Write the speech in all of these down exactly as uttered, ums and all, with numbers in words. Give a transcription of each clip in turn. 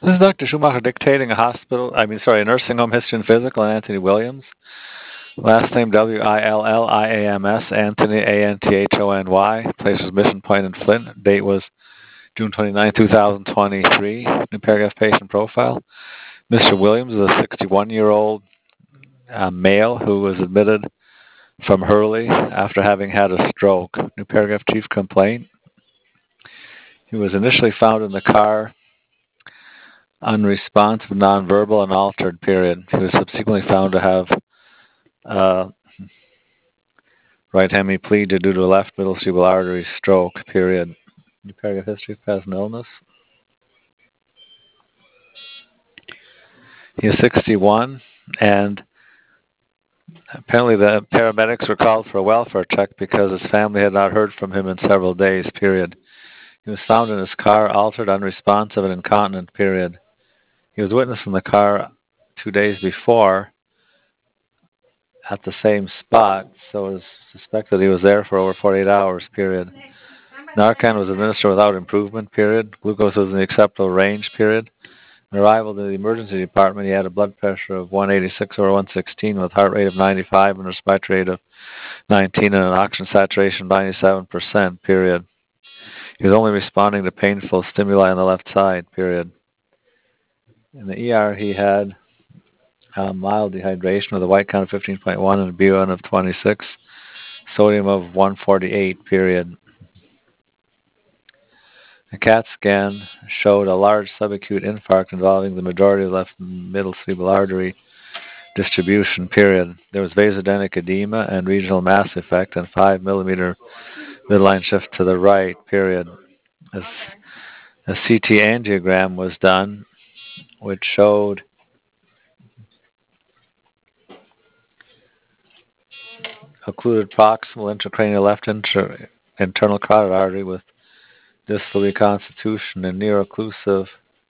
This is Doctor Schumacher dictating a hospital, I mean, sorry, a nursing home history and physical, and Anthony Williams. Last name W I L L I A M S, Anthony, A N T H O N Y. Place was Mission Point in Flint. Date was June twenty-ninth, two thousand twenty-three. New paragraph patient profile. Mister Williams is a sixty-one-year-old uh, male who was admitted from Hurley after having had a stroke. New paragraph chief complaint. He was initially found in the car unresponsive, nonverbal, and altered, period. He was subsequently found to have uh, right hemiplegia due to a left middle cerebral artery stroke, period. New paragraph history of past illness. He is sixty-one, and apparently the paramedics were called for a welfare check because his family had not heard from him in several days, period. He was found in his car, altered, unresponsive, and incontinent, period. He was witnessed in the car two days before at the same spot, so it was suspected he was there for over forty-eight hours, period. Narcan was administered without improvement, period. Glucose was in the acceptable range, period. On arrival to the emergency department, he had a blood pressure of one eighty-six over one sixteen with a heart rate of ninety-five and a respiratory rate of nineteen and an oxygen saturation of ninety-seven percent, period. He was only responding to painful stimuli on the left side, period. In the E R, he had uh, mild dehydration with a white count of fifteen point one and a B one of twenty-six, sodium of one forty-eight, period. A CAT scan showed a large subacute infarct involving the majority of the left middle cerebral artery distribution, period. There was vasogenic edema and regional mass effect and five millimeter midline shift to the right, period. As a C T angiogram was done, which showed occluded proximal intracranial left inter internal carotid artery with distal reconstitution and near-occlusive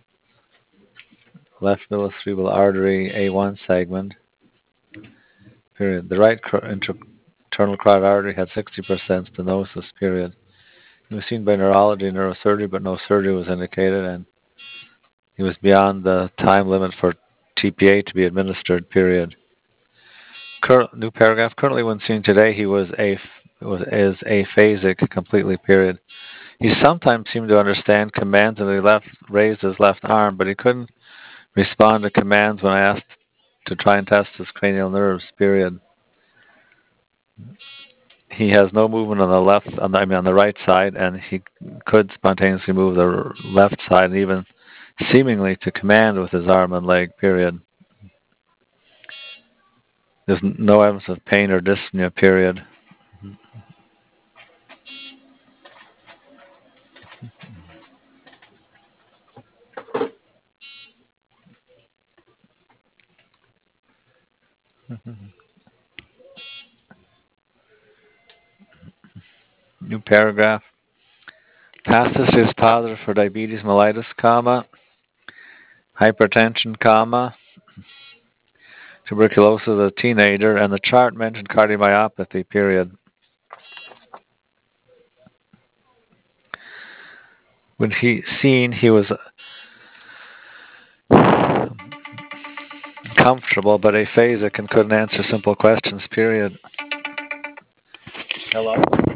left middle cerebral artery A one segment, period. The right internal carotid artery had sixty percent stenosis, period. He was seen by neurology and neurosurgery, but no surgery was indicated, and he was beyond the time limit for T P A to be administered, period. Cur new paragraph. Currently, when seen today, he was a was is aphasic completely, period. He sometimes seemed to understand commands and he left raised his left arm, but he couldn't respond to commands when I asked to try and test his cranial nerves, period. He has no movement on the left, on the, I mean on the right side, and he could spontaneously move the left side and even seemingly to command with his arm and leg, period. There's no evidence of pain or dyspnea, period. New paragraph. Past history is positive for diabetes mellitus, comma, hypertension, comma, tuberculosis as a teenager, and the chart mentioned cardiomyopathy, period. When he seen, he was comfortable but aphasic and couldn't answer simple questions, period. Hello?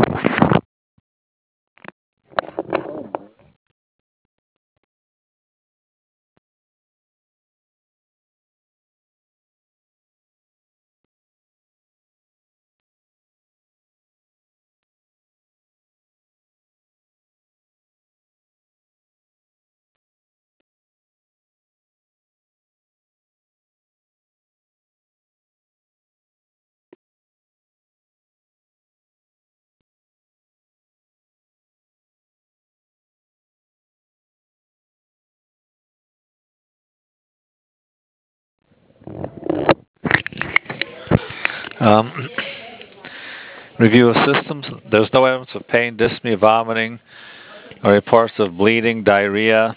Um, review of systems. There's no evidence of pain, dyspnea, vomiting, or reports of bleeding, diarrhea,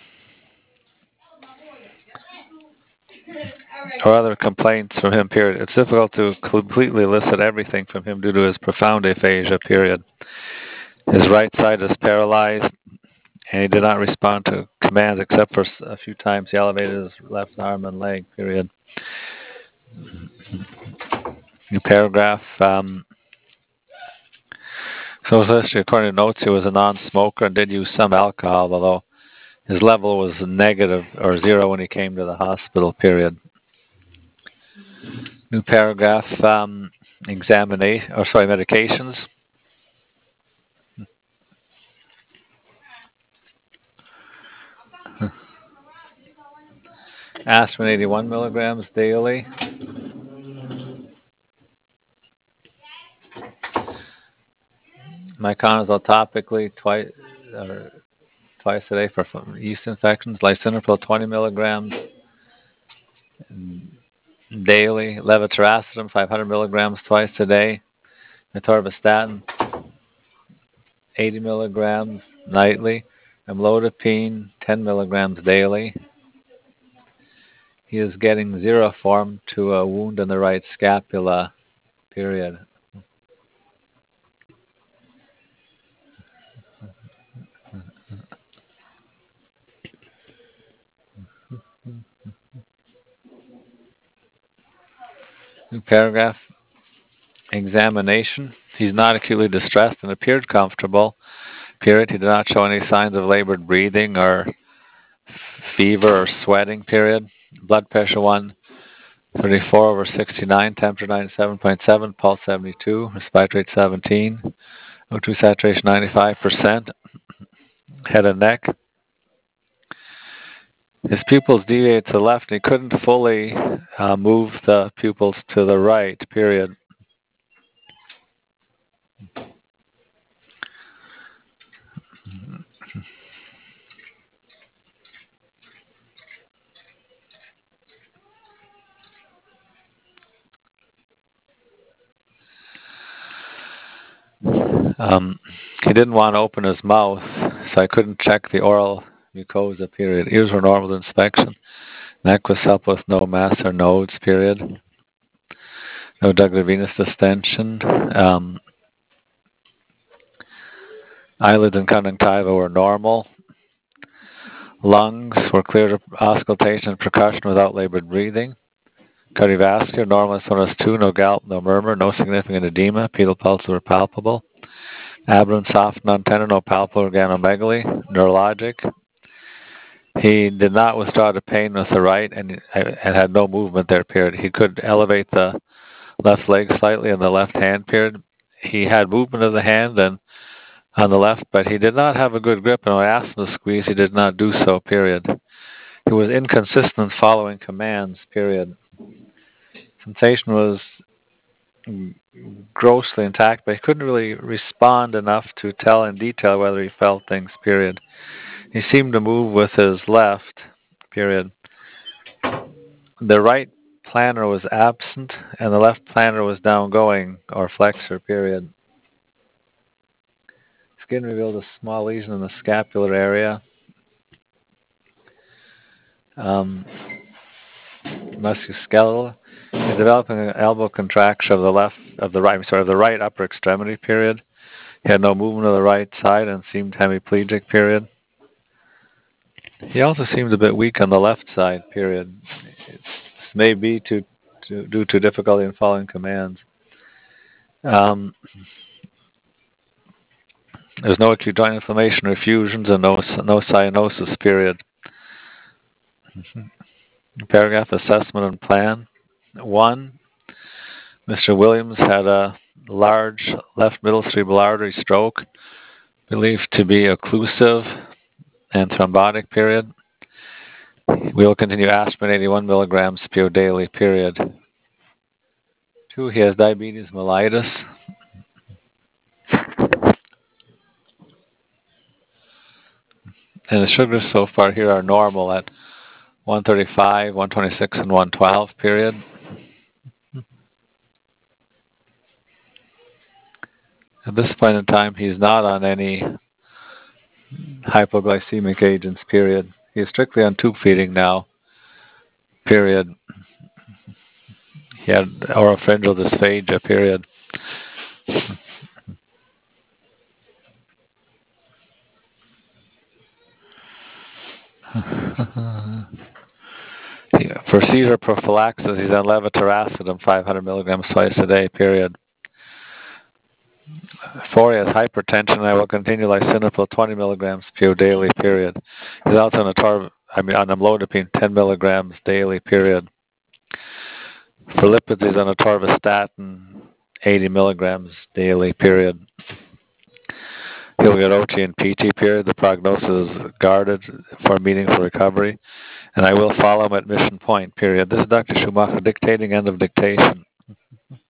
or other complaints from him, period. It's difficult to completely elicit everything from him due to his profound aphasia, period. His right side is paralyzed, and he did not respond to commands except for a few times he elevated his left arm and leg, period. New paragraph. Um, social history, according to notes, he was a non-smoker and did use some alcohol, although his level was negative or zero when he came to the hospital, period. New paragraph. Um, examination, or sorry, medications. Aspirin eighty-one milligrams daily. Miconazole topically twice or twice a day for yeast infections. Lisinopril twenty milligrams daily. Levetiracetam five hundred milligrams twice a day. Atorvastatin eighty milligrams nightly. Amlodipine ten milligrams daily. He is getting Zeroform to a wound in the right scapula, period. New paragraph. Examination. He's not acutely distressed and appeared comfortable, period. He did not show any signs of labored breathing or fever or sweating, period. Blood pressure one thirty-four over sixty-nine, temperature ninety-seven point seven, pulse seventy-two, respiratory rate seventeen, O two saturation ninety-five percent, head and neck. His pupils deviated to the left and he couldn't fully uh, move the pupils to the right, period. Um, he didn't want to open his mouth, so I couldn't check the oral mucosa, period. Ears were normal to inspection. Neck was supple with no mass or nodes, period. No jugular venous distension. Um, eyelids and conjunctiva were normal. Lungs were clear to auscultation and percussion without labored breathing. Cardiovascular, normal S one S two, no gallop, no murmur, no significant edema. Pedal pulses were palpable. Abdomen soft, non-tender, no palpable organomegaly. Neurologic. He did not withdraw to pain with the right and, and had no movement there, period. He could elevate the left leg slightly and the left hand, period. He had movement of the hand and on the left, but he did not have a good grip, and when I asked him to squeeze, he did not do so, period. He was inconsistent following commands, period. Sensation was grossly intact, but he couldn't really respond enough to tell in detail whether he felt things, period. He seemed to move with his left, period. The right plantar was absent, and the left plantar was downgoing, or flexor, period. Skin revealed a small lesion in the scapular area. Um, musculoskeletal. He's developing an elbow contraction of the left, of the right, I'm sorry, of the right upper extremity, period. He had no movement of the right side and seemed hemiplegic, period. He also seemed a bit weak on the left side, period. This may be to, to, due to difficulty in following commands. Um, there's no acute joint inflammation or effusions and no, no cyanosis, period. Paragraph assessment and plan. One, Mister Williams had a large left middle cerebral artery stroke, believed to be occlusive and thrombotic, period. We will continue aspirin eighty-one milligrams P O daily, period. Two, he has diabetes mellitus. And the sugars so far here are normal at one thirty-five, one twenty-six, and one twelve, period. At this point in time, he's not on any hypoglycemic agents, period. He is strictly on tube feeding now, period. He had oropharyngeal dysphagia, period. For seizure prophylaxis, he's on levetiracetam, five hundred milligrams twice a day, period. Four, he has hypertension. I will continue lisinopril twenty milligrams Q daily, period. He's also on, ator- I mean, on amlodipine ten milligrams daily, period. For lipids, he's on atorvastatin eighty milligrams daily, period. He'll get O T and P T, period. The prognosis is guarded for meaningful recovery. And I will follow him at mission point, period. This is Doctor Schumacher dictating, end of dictation.